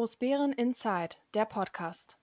Großbären Inside, der Podcast.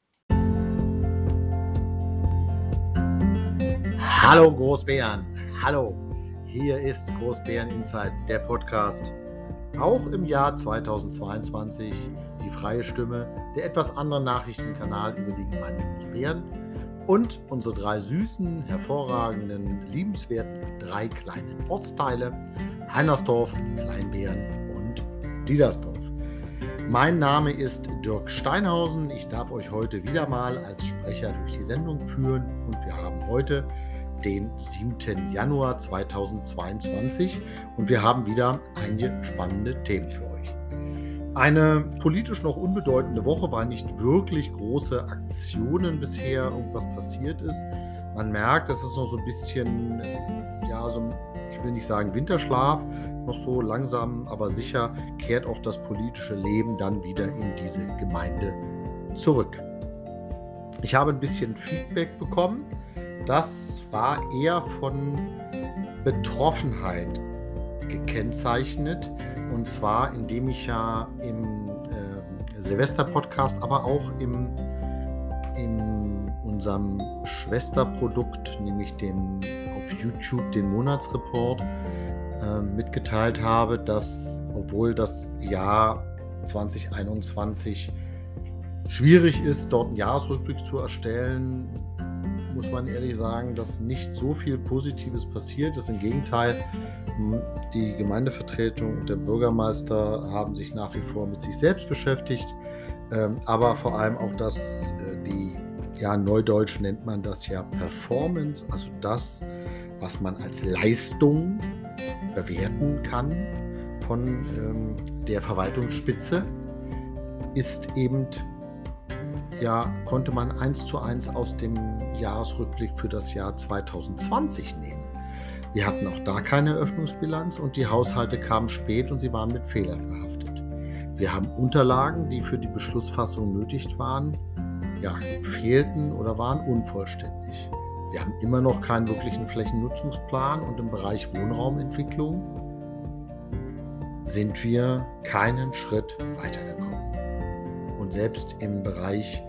Hallo Großbären, hallo, hier ist Großbären Inside, der Podcast. Auch im Jahr 2022 die freie Stimme, der etwas andere Nachrichtenkanal über die Gemeinde Großbären und unsere drei süßen, hervorragenden, liebenswerten, drei kleinen Ortsteile, Heinersdorf, Kleinbären und Diedersdorf. Mein Name ist Dirk Steinhausen. Ich darf euch heute wieder mal als Sprecher durch die Sendung führen und wir haben heute den 7. Januar 2022 und wir haben wieder einige spannende Themen für euch. Eine politisch noch unbedeutende Woche, weil nicht wirklich große Aktionen bisher irgendwas passiert ist. Man merkt, es ist noch so ein bisschen, ich will nicht sagen Winterschlaf, noch so langsam, aber sicher kehrt auch das politische Leben dann wieder in diese Gemeinde zurück. Ich habe ein bisschen Feedback bekommen. Das war eher von Betroffenheit gekennzeichnet. Und zwar, indem ich ja im Silvester-Podcast, aber auch in unserem Schwesterprodukt, nämlich auf YouTube, den Monatsreport, mitgeteilt habe, dass, obwohl das Jahr 2021 schwierig ist, dort einen Jahresrückblick zu erstellen, muss man ehrlich sagen, dass nicht so viel Positives passiert ist. Im Gegenteil, die Gemeindevertretung und der Bürgermeister haben sich nach wie vor mit sich selbst beschäftigt, aber vor allem auch neudeutsch nennt man das ja Performance, also das, was man als Leistung bewerten kann von der Verwaltungsspitze, ist eben, konnte man 1:1 aus dem Jahresrückblick für das Jahr 2020 nehmen. Wir hatten auch da keine Eröffnungsbilanz und die Haushalte kamen spät und sie waren mit Fehlern behaftet. Wir haben Unterlagen, die für die Beschlussfassung nötig waren, fehlten oder waren unvollständig. Wir haben immer noch keinen wirklichen Flächennutzungsplan und im Bereich Wohnraumentwicklung sind wir keinen Schritt weitergekommen. Und selbst im Bereich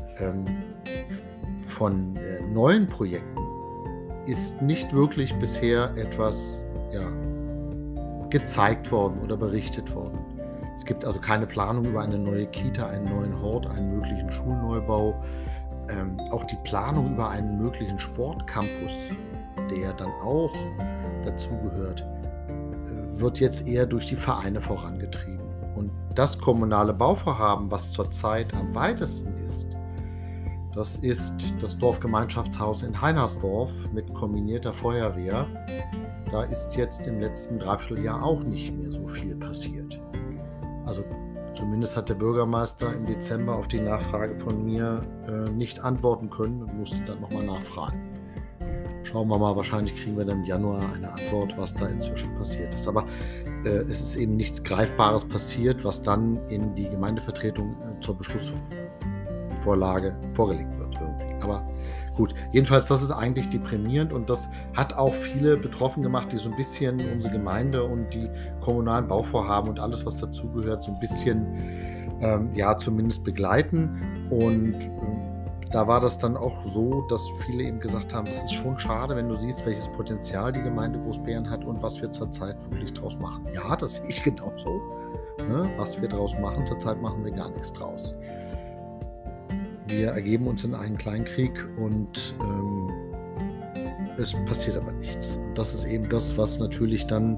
von neuen Projekten ist nicht wirklich bisher etwas gezeigt worden oder berichtet worden. Es gibt also keine Planung über eine neue Kita, einen neuen Hort, einen möglichen Schulneubau. Auch die Planung über einen möglichen Sportcampus, der dann auch dazugehört, wird jetzt eher durch die Vereine vorangetrieben. Und das kommunale Bauvorhaben, was zurzeit am weitesten ist, das ist das Dorfgemeinschaftshaus in Heinersdorf mit kombinierter Feuerwehr. Da ist jetzt im letzten Dreivierteljahr auch nicht mehr so viel passiert. Also zumindest hat der Bürgermeister im Dezember auf die Nachfrage von mir nicht antworten können und musste dann nochmal nachfragen. Schauen wir mal, wahrscheinlich kriegen wir dann im Januar eine Antwort, was da inzwischen passiert ist. Aber es ist eben nichts Greifbares passiert, was dann in die Gemeindevertretung zur Beschlussvorlage vorgelegt wird irgendwie. Aber gut, jedenfalls, das ist eigentlich deprimierend und das hat auch viele betroffen gemacht, die so ein bisschen unsere Gemeinde und die kommunalen Bauvorhaben und alles, was dazugehört, so ein bisschen zumindest begleiten. Und da war das dann auch so, dass viele eben gesagt haben, das ist schon schade, wenn du siehst, welches Potenzial die Gemeinde Großbären hat und was wir zurzeit wirklich draus machen. Ja, das sehe ich genauso. Ne? Was wir draus machen, zurzeit machen wir gar nichts draus. Wir ergeben uns in einen Kleinkrieg und es passiert aber nichts. Und das ist eben das, was natürlich dann,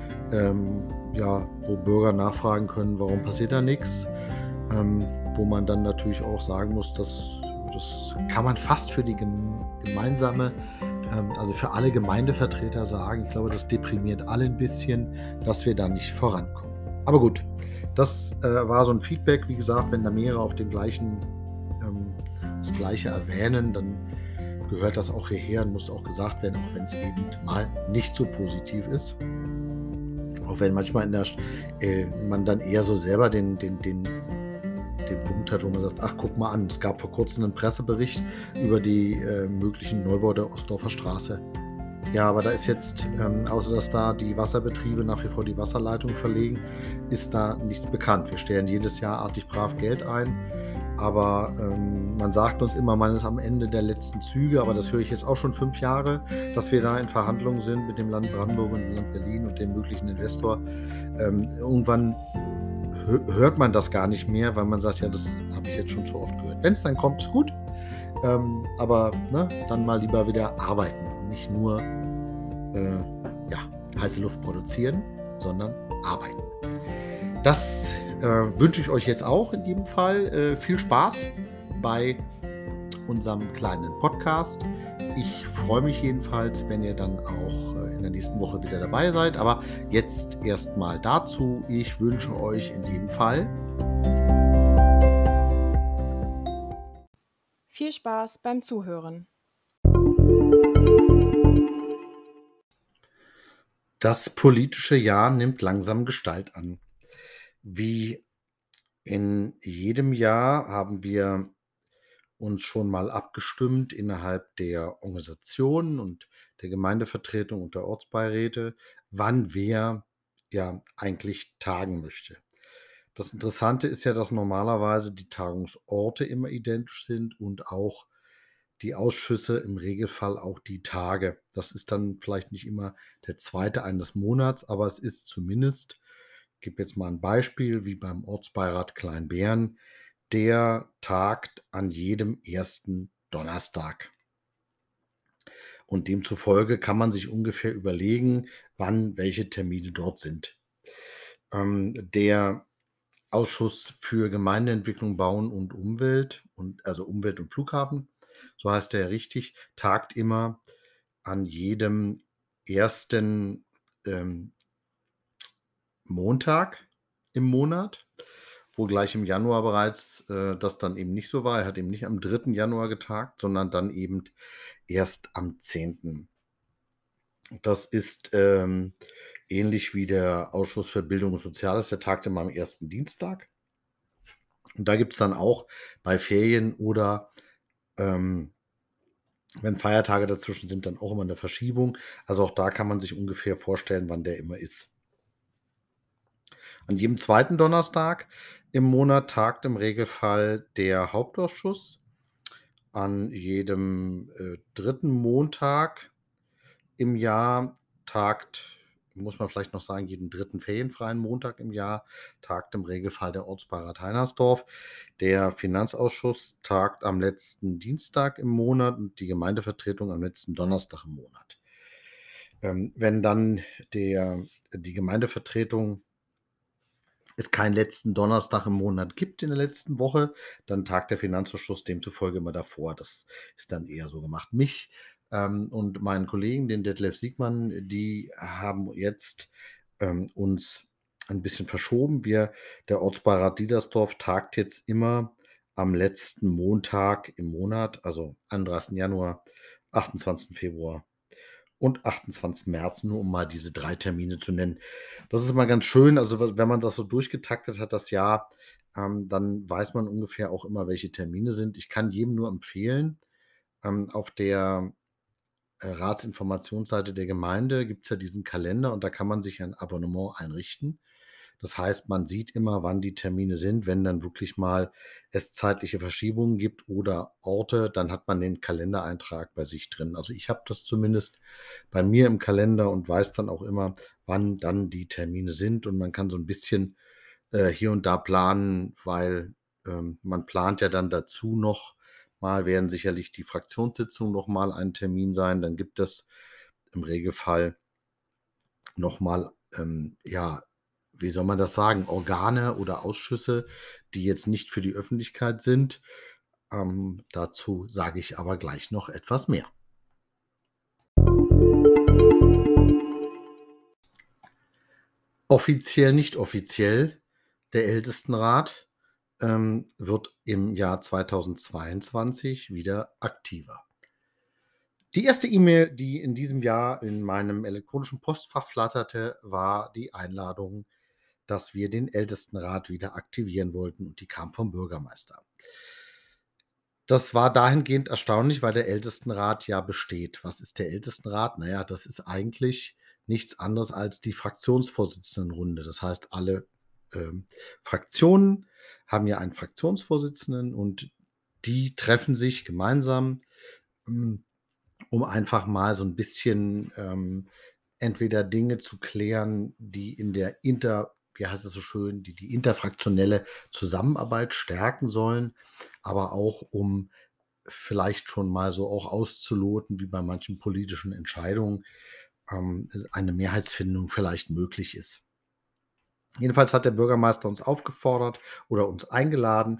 wo Bürger nachfragen können, warum passiert da nichts, wo man dann natürlich auch sagen muss, das kann man fast für die gemeinsame, also für alle Gemeindevertreter sagen. Ich glaube, das deprimiert alle ein bisschen, dass wir da nicht vorankommen. Aber gut, das war so ein Feedback. Wie gesagt, wenn da mehrere auf dem das Gleiche erwähnen, dann gehört das auch hierher und muss auch gesagt werden, auch wenn es eben mal nicht so positiv ist. Auch wenn manchmal man dann eher so selber den Punkt hat, wo man sagt, ach, guck mal an, es gab vor kurzem einen Pressebericht über die möglichen Neubau der Ostdorfer Straße. Ja, aber da ist jetzt, außer dass da die Wasserbetriebe nach wie vor die Wasserleitung verlegen, ist da nichts bekannt. Wir stellen jedes Jahr artig brav Geld ein, aber, man sagt uns immer, man ist am Ende der letzten Züge, aber das höre ich jetzt auch schon 5 Jahre, dass wir da in Verhandlungen sind mit dem Land Brandenburg und dem Land Berlin und dem möglichen Investor. Irgendwann hört man das gar nicht mehr, weil man sagt: „Ja, das habe ich jetzt schon zu oft gehört.“ Wenn es dann kommt, ist gut, aber, ne, dann mal lieber wieder arbeiten und nicht nur äh, ja, heiße Luft produzieren, sondern arbeiten. Das wünsche ich euch jetzt auch in jedem Fall. Viel Spaß bei unserem kleinen Podcast. Ich freue mich jedenfalls, wenn ihr dann auch in der nächsten Woche wieder dabei seid. Aber jetzt erstmal dazu. Ich wünsche euch in jedem Fall Viel Spaß beim Zuhören. das politische Jahr nimmt langsam Gestalt an. Wie in jedem Jahr haben wir uns schon mal abgestimmt innerhalb der Organisationen und der Gemeindevertretung und der Ortsbeiräte, wann wer ja eigentlich tagen möchte. Das Interessante ist ja, dass normalerweise die Tagungsorte immer identisch sind und auch die Ausschüsse im Regelfall auch die Tage. Das ist dann vielleicht nicht immer der zweite eines Monats, aber es ist zumindest, ich gebe jetzt mal ein Beispiel, wie beim Ortsbeirat Kleinbären, der tagt an jedem ersten Donnerstag. Und demzufolge kann man sich ungefähr überlegen, wann welche Termine dort sind. Der Ausschuss für Gemeindeentwicklung, Bauen und Umwelt und also Umwelt und Flughafen, so heißt der ja richtig, tagt immer an jedem ersten Montag im Monat, wo gleich im Januar bereits, das dann eben nicht so war. Er hat eben nicht am 3. Januar getagt, sondern dann eben erst am 10. Das ist, ähnlich wie der Ausschuss für Bildung und Soziales, der tagt immer am ersten Dienstag. Und da gibt's dann auch bei Ferien oder, ähm, wenn Feiertage dazwischen sind, dann auch immer 'ne Verschiebung. Also, auch da kann man sich ungefähr vorstellen, wann der immer ist. An jedem zweiten Donnerstag im Monat tagt im Regelfall der Hauptausschuss. An jedem, 3. Montag im Jahr tagt, muss man vielleicht noch sagen, jeden dritten ferienfreien Montag im Jahr tagt im Regelfall der Ortsbeirat Heinersdorf. Der Finanzausschuss tagt am letzten Dienstag im Monat und die Gemeindevertretung am letzten Donnerstag im Monat. Wenn dann die Gemeindevertretung es keinen letzten Donnerstag im Monat gibt in der letzten Woche, dann tagt der Finanzausschuss demzufolge immer davor. Das ist dann eher so gemacht. Mich, und meinen Kollegen, den Detlef Siegmann, die haben jetzt, uns ein bisschen verschoben. Der Ortsbeirat Diedersdorf tagt jetzt immer am letzten Montag im Monat, also 31. Januar, 28. Februar und 28. März, nur um mal diese 3 Termine zu nennen. Das ist immer ganz schön. Also, wenn man das so durchgetaktet hat, das Jahr, dann weiß man ungefähr auch immer, welche Termine sind. Ich kann jedem nur empfehlen, auf der, Ratsinformationsseite der Gemeinde gibt's ja diesen Kalender und da kann man sich ein Abonnement einrichten. Das heißt, man sieht immer, wann die Termine sind. Wenn dann wirklich mal es zeitliche Verschiebungen gibt oder Orte, dann hat man den Kalendereintrag bei sich drin. Also, ich habe das zumindest bei mir im Kalender und weiß dann auch immer, wann dann die Termine sind und man kann so ein bisschen, hier und da planen, weil, man plant ja dann dazu noch mal, werden sicherlich die Fraktionssitzungen noch mal ein Termin sein. Dann gibt es im Regelfall noch mal, ja, wie soll man das sagen, Organe oder Ausschüsse, die jetzt nicht für die Öffentlichkeit sind. Dazu sage ich aber gleich noch etwas mehr. Offiziell, nicht offiziell, der Ältestenrat, wird im Jahr 2022 wieder aktiver. Die erste E-Mail, die in diesem Jahr in meinem elektronischen Postfach flatterte, war die Einladung, dass wir den Ältestenrat wieder aktivieren wollten und die kam vom Bürgermeister. Das war dahingehend erstaunlich, weil der Ältestenrat ja besteht. Was ist der Ältestenrat? Na ja, das ist eigentlich nichts anderes als die Fraktionsvorsitzendenrunde. Das heißt, alle, Fraktionen haben ja einen Fraktionsvorsitzenden und die treffen sich gemeinsam, hm, um einfach mal so 'n bisschen, entweder Dinge zu klären, die in der wie heißt es so schön, die interfraktionelle Zusammenarbeit stärken sollen, aber auch um vielleicht schon mal so auch auszuloten, wie bei manchen politischen Entscheidungen, eine Mehrheitsfindung vielleicht möglich ist. Jedenfalls hat der Bürgermeister uns aufgefordert oder uns eingeladen,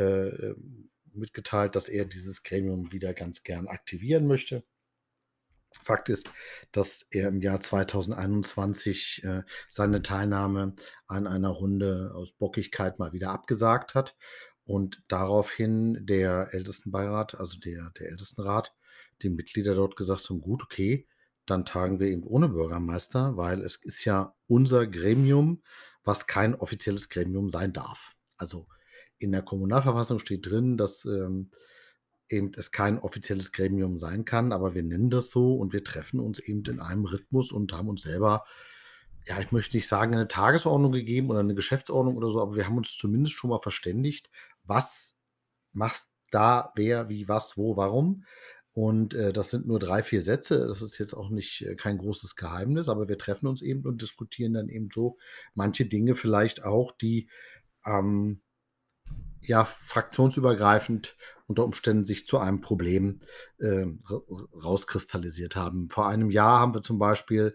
mitgeteilt, dass er dieses Gremium wieder ganz gern aktivieren möchte. Fakt ist, dass er im Jahr 2021, seine Teilnahme an einer Runde aus Bockigkeit mal wieder abgesagt hat und daraufhin der Ältestenbeirat, also der Ältestenrat, die Mitglieder dort gesagt haben: „Gut, okay, dann tagen wir eben ohne Bürgermeister, weil es ist ja unser Gremium, was kein offizielles Gremium sein darf.“ Also, in der Kommunalverfassung steht drin, dass, eben es kein offizielles Gremium sein kann, aber wir nennen das so und wir treffen uns eben in einem Rhythmus und haben uns selber, ja, ich möchte nicht sagen, eine Tagesordnung gegeben oder eine Geschäftsordnung oder so, aber wir haben uns zumindest schon mal verständigt, was machst da wer, wie, was, wo, warum. Und, das sind nur 3 4 Sätze. Das ist jetzt auch nicht kein großes Geheimnis, aber wir treffen uns eben und diskutieren dann eben so manche Dinge vielleicht auch, die, ähm ja, fraktionsübergreifend unter Umständen sich zu einem Problem, rauskristallisiert haben. Vor einem Jahr haben wir zum Beispiel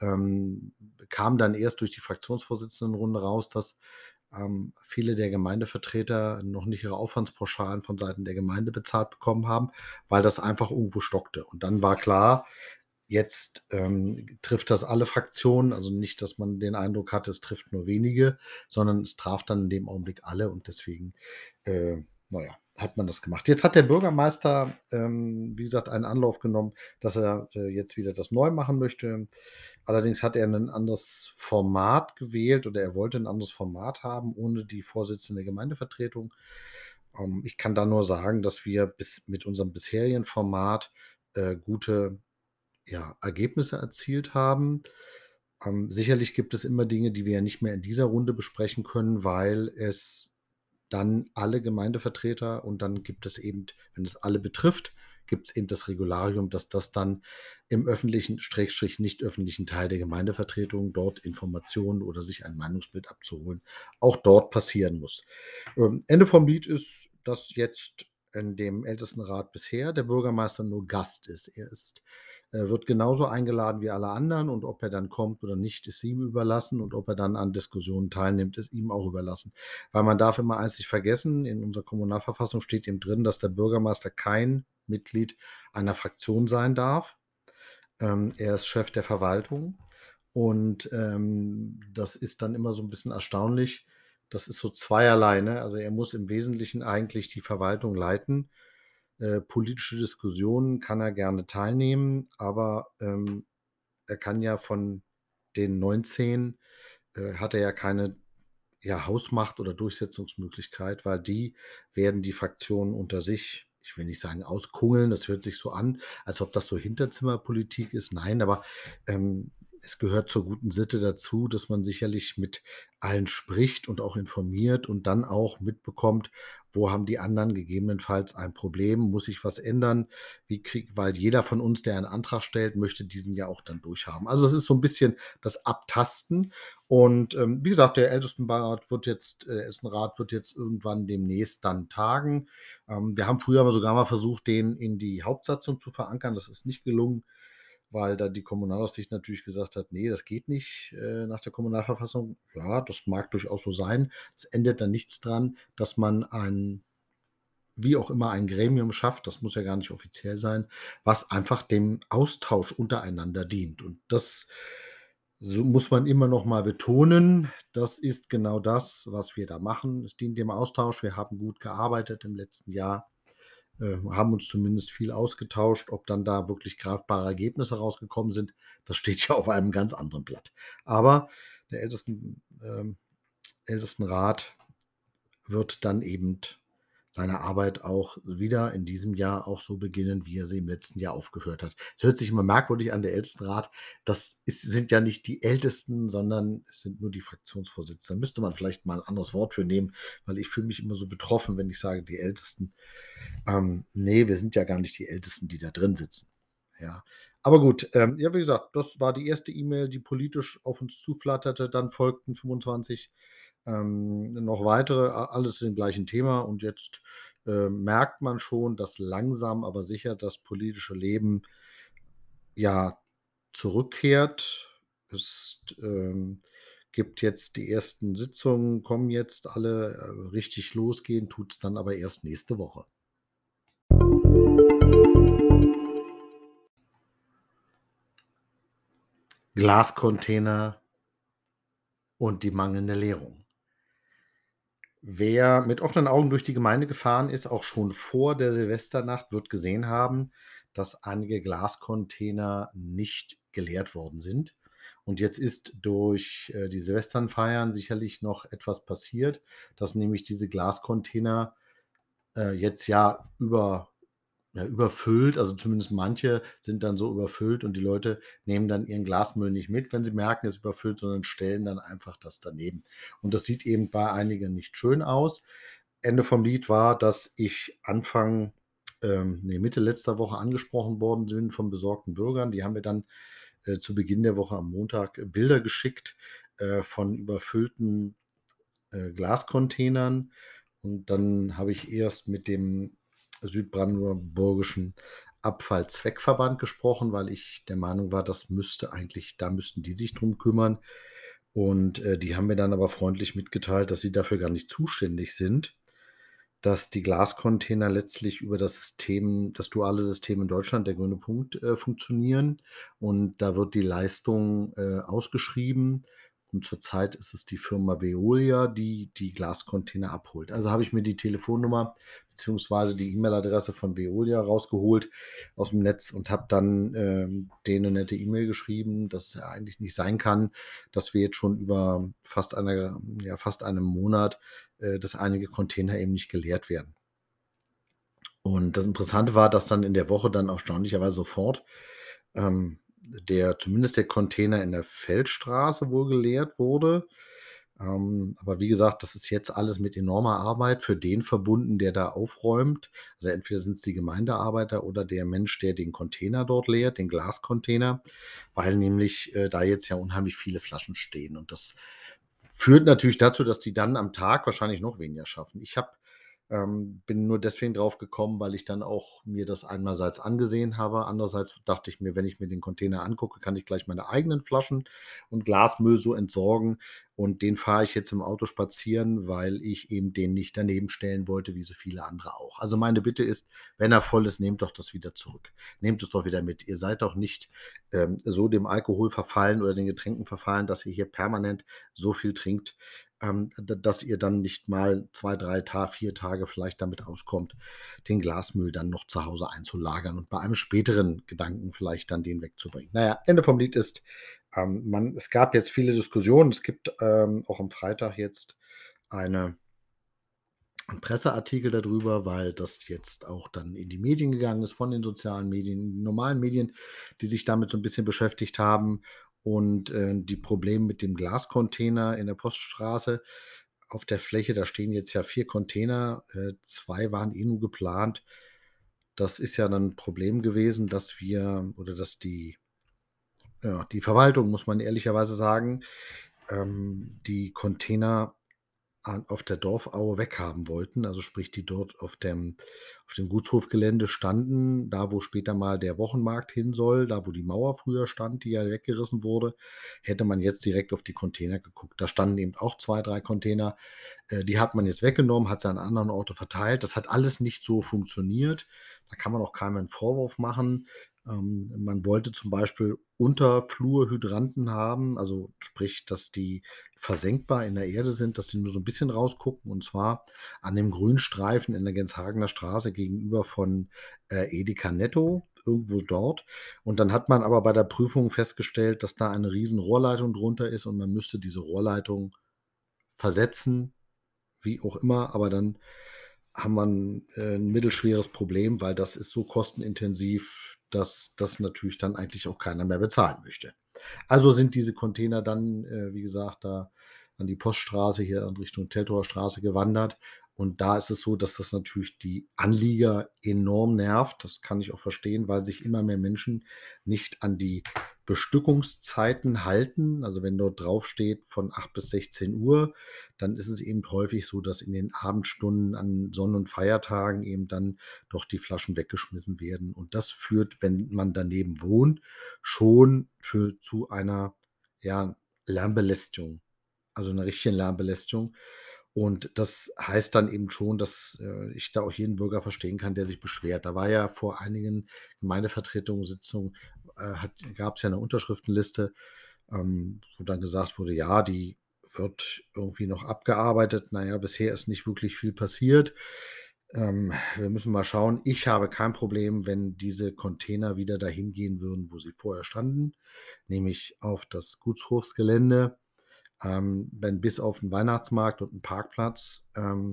kam dann erst durch die Fraktionsvorsitzendenrunde raus, dass, viele der Gemeindevertreter noch nicht ihre Aufwandspauschalen von Seiten der Gemeinde bezahlt bekommen haben, weil das einfach irgendwo stockte. Und dann war klar, jetzt, trifft das alle Fraktionen, also nicht, dass man den Eindruck hatte, es trifft nur wenige, sondern es traf dann in dem Augenblick alle und deswegen, äh, na ja, hat man das gemacht. Jetzt hat der Bürgermeister, wie gesagt, einen Anlauf genommen, dass er, jetzt wieder das neu machen möchte. Allerdings hat er 'nen anderes Format gewählt oder er wollte 'n anderes Format haben ohne die Vorsitzende der Gemeindevertretung. Ich kann da nur sagen, dass wir bis mit unserem bisherigen Format, gute, ja, Ergebnisse erzielt haben. Sicherlich gibt es immer Dinge, die wir ja nicht mehr in dieser Runde besprechen können, weil es dann alle Gemeindevertreter und dann gibt es eben, wenn es alle betrifft, gibt es eben das Regularium, dass das dann im öffentlichen Schrägstrich nicht öffentlichen Teil der Gemeindevertretung dort Informationen oder sich ein Meinungsbild abzuholen, auch dort passieren muss. Ende vom Lied ist, dass jetzt in dem Ältestenrat bisher der Bürgermeister nur Gast ist. Wird genauso eingeladen wie alle anderen und ob er dann kommt oder nicht, ist ihm überlassen und ob er dann an Diskussionen teilnimmt, ist ihm auch überlassen. Weil man darf immer eins nicht vergessen, in unserer Kommunalverfassung steht eben drin, dass der Bürgermeister kein Mitglied einer Fraktion sein darf. Er ist Chef der Verwaltung und, das ist dann immer so 'n bisschen erstaunlich. Das ist so zweierlei, ne? Also, er muss im Wesentlichen eigentlich die Verwaltung leiten. Politische Diskussionen kann er gerne teilnehmen, aber, er kann ja von den 19 hat er ja keine, ja, Hausmacht oder Durchsetzungsmöglichkeit, weil die werden die Fraktionen unter sich, ich will nicht sagen auskungeln, das hört sich so an, als ob das so Hinterzimmerpolitik ist. Nein, aber, ähm, es gehört zur guten Sitte dazu, dass man sicherlich mit allen spricht und auch informiert und dann auch mitbekommt, wo haben die anderen gegebenenfalls ein Problem, muss sich was ändern, weil jeder von uns, der einen Antrag stellt, möchte diesen ja auch dann durchhaben. Also, es ist so 'n bisschen das Abtasten und, wie gesagt, der Ältestenrat wird jetzt irgendwann demnächst dann tagen. Wir haben früher aber sogar mal versucht, den in die Hauptsatzung zu verankern. Das ist nicht gelungen, weil da die Kommunalaufsicht natürlich gesagt hat: „Ne, das geht nicht, nach der Kommunalverfassung.“ Ja, das mag durchaus so sein. Es ändert dann nichts dran, dass man ein wie auch immer ein Gremium schafft, das muss ja gar nicht offiziell sein, was einfach dem Austausch untereinander dient. Und das so muss man immer noch mal betonen, das ist genau das, was wir da machen. Es dient dem Austausch. Wir haben gut gearbeitet im letzten Jahr, haben uns zumindest viel ausgetauscht. Ob dann da wirklich greifbare Ergebnisse rausgekommen sind, das steht ja auf einem ganz anderen Blatt. Aber der Ältestenrat wird dann eben seine Arbeit auch wieder in diesem Jahr auch so beginnen, wie er sie im letzten Jahr aufgehört hat. Es hört sich immer merkwürdig an, der Ältestenrat. Sind ja nicht die Ältesten, sondern es sind nur die Fraktionsvorsitzenden. Da müsste man vielleicht mal ein anderes Wort für nehmen, weil ich fühle mich immer so betroffen, wenn ich sage, die Ältesten. Ne, wir sind ja gar nicht die Ältesten, die da drin sitzen. Ja. Aber gut, ja, wie gesagt, das war die erste E-Mail, die politisch auf uns zuflatterte. Dann folgten 25 noch weitere, alles zu dem gleichen Thema. Und jetzt merkt man schon, dass langsam, aber sicher das politische Leben ja zurückkehrt. Es gibt jetzt die ersten Sitzungen, kommen jetzt alle, richtig losgehen, tut es dann aber erst nächste Woche. Glascontainer und die mangelnde Leerung. Wer mit offenen Augen durch die Gemeinde gefahren ist, auch schon vor der Silvesternacht, wird gesehen haben, dass einige Glascontainer nicht geleert worden sind. Und jetzt ist durch die Silvesternfeiern sicherlich noch etwas passiert, dass nämlich diese Glascontainer jetzt überfüllt, also zumindest manche sind dann so überfüllt und die Leute nehmen dann ihren Glasmüll nicht mit, wenn sie merken, es ist überfüllt, sondern stellen dann einfach das daneben. Und das sieht eben bei einigen nicht schön aus. Ende vom Lied war, dass ich Mitte letzter Woche angesprochen worden bin von besorgten Bürgern. Die haben mir dann zu Beginn der Woche am Montag Bilder geschickt von überfüllten Glascontainern. Und dann habe ich erst mit dem südbrandenburgischen Abfallzweckverband gesprochen, weil ich der Meinung war, da müssten die sich drum kümmern. Und die haben mir dann aber freundlich mitgeteilt, dass sie dafür gar nicht zuständig sind, dass die Glascontainer letztlich über das duale System in Deutschland, der Grüne Punkt, funktionieren. Und da wird die Leistung ausgeschrieben. Und zurzeit ist es die Firma Veolia, die die Glascontainer abholt. Also habe ich mir die Telefonnummer beziehungsweise die E-Mail-Adresse von Veolia rausgeholt aus dem Netz und habe dann denen 'ne nette E-Mail geschrieben, dass es ja eigentlich nicht sein kann, dass wir jetzt schon über fast einem Monat dass einige Container eben nicht geleert werden. Und das Interessante war, dass dann in der Woche dann erstaunlicherweise sofort der Container in der Feldstraße wohl geleert wurde. Aber wie gesagt, das ist jetzt alles mit enormer Arbeit für den verbunden, der da aufräumt. Also entweder sind es die Gemeindearbeiter oder der Mensch, der den Container dort leert, den Glascontainer, weil nämlich da jetzt ja unheimlich viele Flaschen stehen. Und das führt natürlich dazu, dass die dann am Tag wahrscheinlich noch weniger schaffen. Bin nur deswegen drauf gekommen, weil ich dann auch mir das einerseits angesehen habe. Andererseits dachte ich mir, wenn ich mir den Container angucke, kann ich gleich meine eigenen Flaschen und Glasmüll so entsorgen. Und den fahre ich jetzt im Auto spazieren, weil ich eben den nicht daneben stellen wollte, wie so viele andere auch. Also meine Bitte ist, wenn er voll ist, nehmt doch das wieder zurück. Nehmt es doch wieder mit. Ihr seid doch nicht so dem Alkohol verfallen oder den Getränken verfallen, dass ihr hier permanent so viel trinkt, dass ihr dann nicht mal 2, 3 4 Tage vielleicht damit auskommt, den Glasmüll dann noch zu Hause einzulagern und bei einem späteren Gedanken vielleicht dann den wegzubringen. Naja, Ende vom Lied ist, es gab jetzt viele Diskussionen. Es gibt auch am Freitag jetzt eine 'n Presseartikel darüber, weil das jetzt auch dann in die Medien gegangen ist, von den sozialen Medien, die normalen Medien, die sich damit so 'n bisschen beschäftigt haben. Und die Probleme mit dem Glascontainer in der Poststraße auf der Fläche, da stehen jetzt ja 4 Container, 2 waren nur geplant. Das ist ja dann 'n Problem gewesen, dass die Verwaltung, muss man ehrlicherweise sagen, die Container auf der Dorfaue weghaben wollten. Also sprich, die dort auf dem Gutshofgelände standen, da wo später mal der Wochenmarkt hin soll, da wo die Mauer früher stand, die ja weggerissen wurde, hätte man jetzt direkt auf die Container geguckt. Da standen eben auch 2, 3 Container. Die hat man jetzt weggenommen, hat sie an anderen Orte verteilt. Das hat alles nicht so funktioniert. Da kann man auch keinem 'n Vorwurf machen. Man wollte zum Beispiel Unterflurhydranten haben, also sprich, dass die versenkbar in der Erde sind, dass sie nur so 'n bisschen rausgucken, und zwar an dem Grünstreifen in der Genshagener Straße gegenüber von Edeka Netto, irgendwo dort. Und dann hat man aber bei der Prüfung festgestellt, dass da eine riesen Rohrleitung drunter ist und man müsste diese Rohrleitung versetzen, wie auch immer, aber dann haben wir 'n mittelschweres Problem, weil das ist so kostenintensiv, dass das natürlich dann eigentlich auch keiner mehr bezahlen möchte. Also sind diese Container dann, wie gesagt, da an die Poststraße hier in Richtung Teltower Straße gewandert. Und da ist es so, dass das natürlich die Anlieger enorm nervt. Das kann ich auch verstehen, weil sich immer mehr Menschen nicht an die Bestückungszeiten halten. Also wenn dort draufsteht von 8 bis 16 Uhr, dann ist es eben häufig so, dass in den Abendstunden an Sonn- und Feiertagen eben dann doch die Flaschen weggeschmissen werden. Und das führt, wenn man daneben wohnt, schon zu einer, ja, Lärmbelästigung, also 'ner richtigen Lärmbelästigung. Und das heißt dann eben schon, dass, ich da auch jeden Bürger verstehen kann, der sich beschwert. Da war ja vor einigen Gemeindevertretungssitzungen, gab's ja 'ne Unterschriftenliste, wo dann gesagt wurde: „Ja, die wird irgendwie noch abgearbeitet." Na ja, bisher ist nicht wirklich viel passiert. Wir müssen mal schauen. Ich habe kein Problem, wenn diese Container wieder dahin gehen würden, wo sie vorher standen, nämlich auf das Gutshofsgelände, wenn bis auf 'n Weihnachtsmarkt und 'n Parkplatz,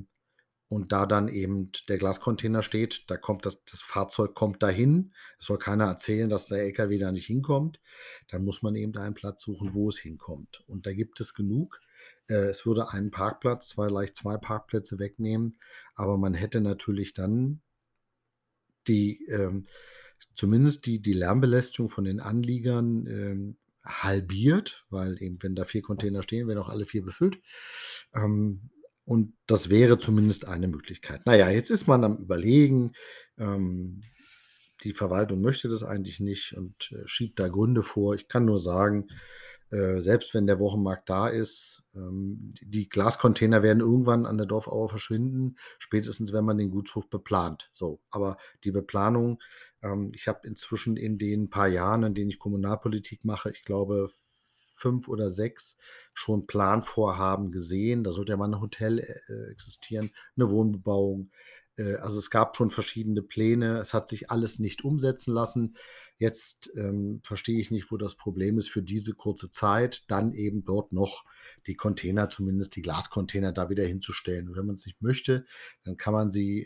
und da dann eben der Glascontainer steht, da kommt das Fahrzeug kommt dahin. Es soll keiner erzählen, dass der LKW da nicht hinkommt. Dann muss man eben da einen Platz suchen, wo es hinkommt. Und da gibt es genug. Es würde einen Parkplatz, vielleicht 2 Parkplätze wegnehmen, aber man hätte natürlich dann die, zumindest die Lärmbelästigung von den Anliegern, halbiert, weil eben, wenn da 4 Container stehen, werden auch alle 4 befüllt. Ähm, und das wäre zumindest eine Möglichkeit. Na ja, jetzt ist man am Überlegen. Ähm, Die Verwaltung möchte das eigentlich nicht und, schiebt da Gründe vor. Ich kann nur sagen, selbst wenn der Wochenmarkt da ist, die Glascontainer werden irgendwann an der Dorfaue verschwinden, spätestens wenn man den Gutshof beplant. So, aber die Beplanung, ich habe inzwischen in den paar Jahren, in denen ich Kommunalpolitik mache, ich glaube 5 oder 6 schon Planvorhaben gesehen. Da sollte ja mal 'n Hotel, existieren, 'ne Wohnbebauung. Also, es gab schon verschiedene Pläne. Es hat sich alles nicht umsetzen lassen. Jetzt, verstehe ich nicht, wo das Problem ist für diese kurze Zeit, dann eben dort noch die Container, zumindest die Glascontainer, da wieder hinzustellen. Und wenn man's nicht möchte, dann kann man sie,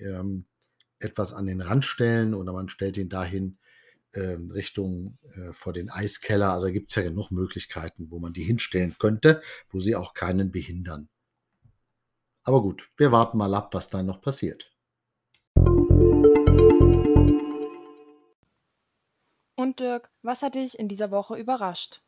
etwas an den Rand stellen oder man stellt ihn dahin, Richtung, vor den Eiskeller. Also, da gibt's ja genug Möglichkeiten, wo man die hinstellen könnte, wo sie auch keinen behindern. Aber gut, wir warten mal ab, was da noch passiert. Und Dirk, was hat dich in dieser Woche überrascht?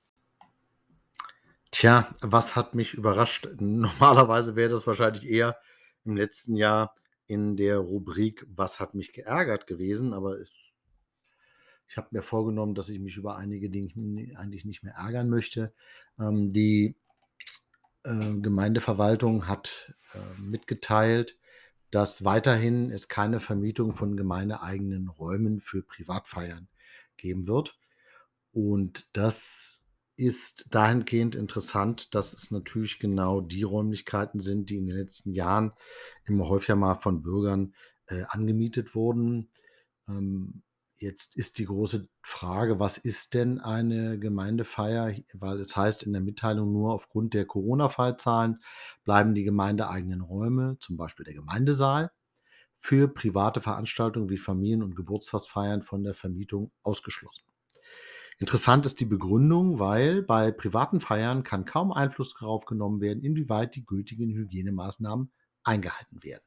Tja, was hat mich überrascht? Normalerweise wäre das wahrscheinlich eher im letzten Jahr in der Rubrik „Was hat mich geärgert" gewesen, aber ich habe mir vorgenommen, dass ich mich über einige Dinge eigentlich nicht mehr ärgern möchte. Die, Gemeindeverwaltung hat, mitgeteilt, dass weiterhin es keine Vermietung von gemeindeeigenen Räumen für Privatfeiern geben wird. Und das ist dahingehend interessant, dass es natürlich genau die Räumlichkeiten sind, die in den letzten Jahren immer häufiger mal von Bürgern, angemietet wurden. Ähm, Jetzt ist die große Frage: Was ist denn eine Gemeindefeier? Weil es heißt in der Mitteilung nur: „Aufgrund der Corona-Fallzahlen bleiben die gemeindeeigenen Räume, zum Beispiel der Gemeindesaal, für private Veranstaltungen wie Familien und Geburtstagsfeiern von der Vermietung ausgeschlossen." Interessant ist die Begründung, weil bei privaten Feiern kann kaum Einfluss darauf genommen werden, inwieweit die gültigen Hygienemaßnahmen eingehalten werden.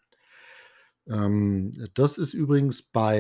Das ist übrigens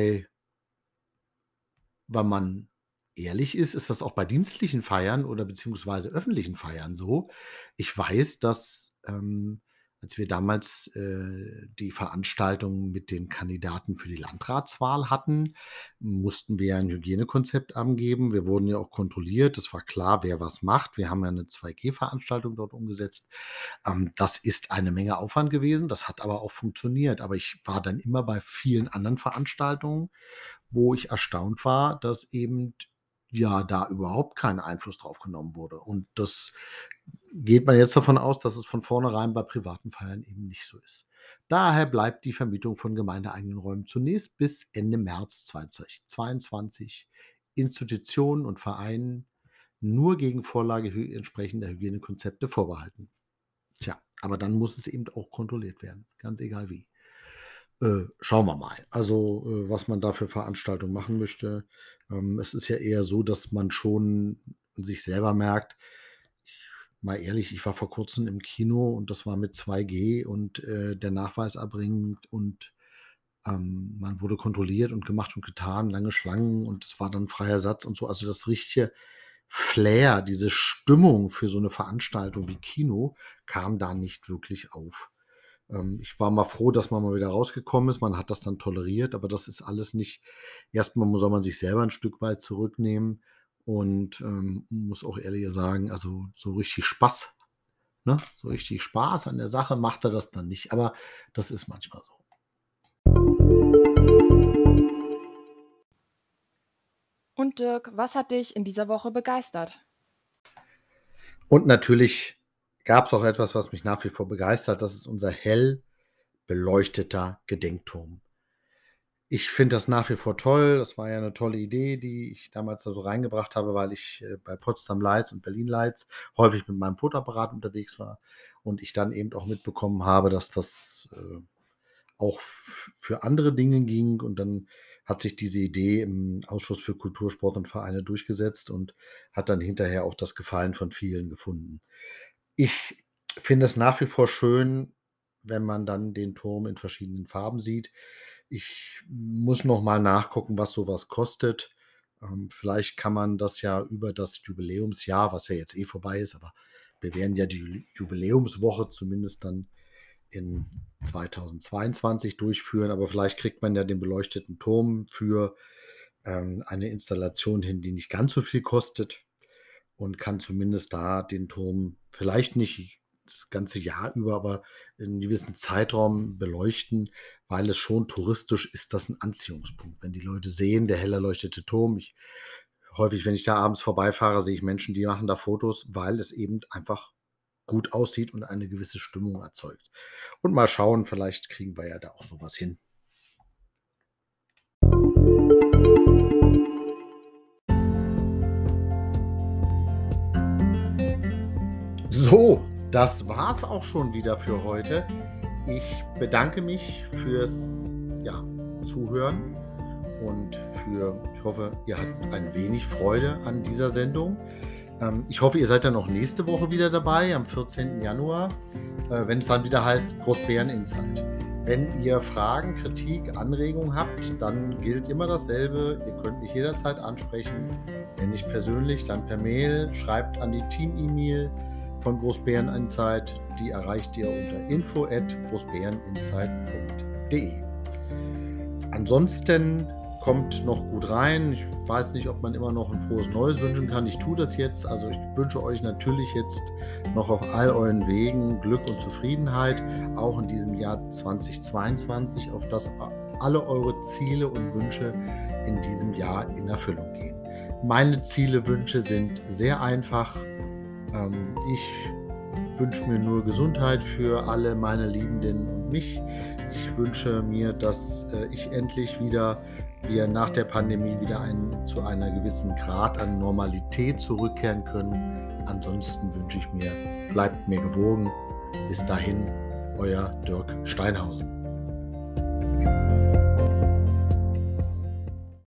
wenn man ehrlich ist das auch bei dienstlichen Feiern oder beziehungsweise öffentlichen Feiern so. Ich weiß, dass, als wir damals, die Veranstaltung mit den Kandidaten für die Landratswahl hatten, mussten wir ja 'n Hygienekonzept angeben. Wir wurden ja auch kontrolliert. Es war klar, wer was macht. Wir haben ja 'ne 2G-Veranstaltung dort umgesetzt. Das ist eine Menge Aufwand gewesen. Das hat aber auch funktioniert. Aber ich war dann immer bei vielen anderen Veranstaltungen, wo ich erstaunt war, dass eben, ja, da überhaupt kein Einfluss drauf genommen wurde. Und das geht man jetzt davon aus, dass es von vornherein bei privaten Feiern eben nicht so ist. Daher bleibt die Vermietung von gemeindeeigenen Räumen zunächst bis Ende März 2022 Institutionen und Vereinen nur gegen Vorlage entsprechender Hygienekonzepte vorbehalten. Tja, aber dann muss es eben auch kontrolliert werden, ganz egal wie. Schauen wir mal. Also, was man da für Veranstaltungen machen möchte. Es ist ja eher so, dass man schon sich selber merkt, mal ehrlich, ich war vor Kurzem im Kino und das war mit 2G und, der Nachweis erbringend und, man wurde kontrolliert und gemacht und getan, lange Schlangen und es war dann freier Satz und so. Also, das richtige Flair, diese Stimmung für so 'ne Veranstaltung wie Kino kam da nicht wirklich auf. Ich war mal froh, dass man mal wieder rausgekommen ist. Man hat das dann toleriert, aber das ist alles nicht. Erst soll man sich selber 'n Stück weit zurücknehmen und, muss auch ehrlich sagen, also, so richtig Spaß, ne? So richtig Spaß an der Sache macht er das dann nicht, aber das ist manchmal so. Und Dirk, was hat dich in dieser Woche begeistert? Und natürlich gab's auch etwas, was mich nach wie vor begeistert. Das ist unser hell beleuchteter Gedenkturm. Ich finde das nach wie vor toll. Das war ja 'ne tolle Idee, die ich damals da so reingebracht habe, weil ich, bei Potsdam Lights und Berlin Lights häufig mit meinem Fotoapparat unterwegs war und ich dann eben auch mitbekommen habe, dass das, auch für andere Dinge ging und dann hat sich diese Idee im Ausschuss für Kultur, Sport und Vereine durchgesetzt und hat dann hinterher auch das Gefallen von vielen gefunden. Ich finde es nach wie vor schön, wenn man dann den Turm in verschiedenen Farben sieht. Ich muss noch mal nachgucken, was so was kostet. Vielleicht kann man das ja über das Jubiläumsjahr, was ja jetzt eh vorbei ist, aber wir werden ja die Jubiläumswoche zumindest dann in 2022 durchführen, aber vielleicht kriegt man ja den beleuchteten Turm für, eine Installation hin, die nicht ganz so viel kostet und kann zumindest da den Turm vielleicht nicht das ganze Jahr über, aber in 'nem gewissen Zeitraum beleuchten, weil es schon touristisch ist das 'n Anziehungspunkt. Wenn die Leute sehen, der hell erleuchtete Turm häufig, wenn ich da abends vorbeifahre, sehe ich Menschen, die machen da Fotos, weil es eben einfach gut aussieht und eine gewisse Stimmung erzeugt. Und mal schauen, vielleicht kriegen wir ja da auch so was hin. So, das war's auch schon wieder für heute. Ich bedanke mich fürs, ja, Zuhören und ich hoffe, ihr hattet ein wenig Freude an dieser Sendung. Ich hoffe, ihr seid dann auch nächste Woche wieder dabei, am 14. Januar, wenn es dann wieder heißt Großbären Insight. Wenn ihr Fragen, Kritik, Anregungen habt, dann gilt immer dasselbe. Ihr könnt mich jederzeit ansprechen. Wenn nicht persönlich, dann per Mail. Schreibt an die Team-E-Mail von Großbären Insight. Die erreicht ihr unter info@großbäreninsight.de. Ansonsten kommt noch gut rein. Ich weiß nicht, ob man immer noch ein frohes Neues wünschen kann. Ich tue das jetzt. Also, ich wünsche euch natürlich jetzt noch auf all euren Wegen Glück und Zufriedenheit, auch in diesem Jahr 2022, auf dass alle eure Ziele und Wünsche in diesem Jahr in Erfüllung gehen. Meine Ziele, Wünsche sind sehr einfach. Ich wünsche mir nur Gesundheit für alle meine Liebenden und mich. Ich wünsche mir, dass ich endlich wir nach der Pandemie wieder zu einer gewissen Grad an Normalität zurückkehren können. Ansonsten wünsche ich mir, bleibt mir gewogen. Bis dahin, euer Dirk Steinhausen.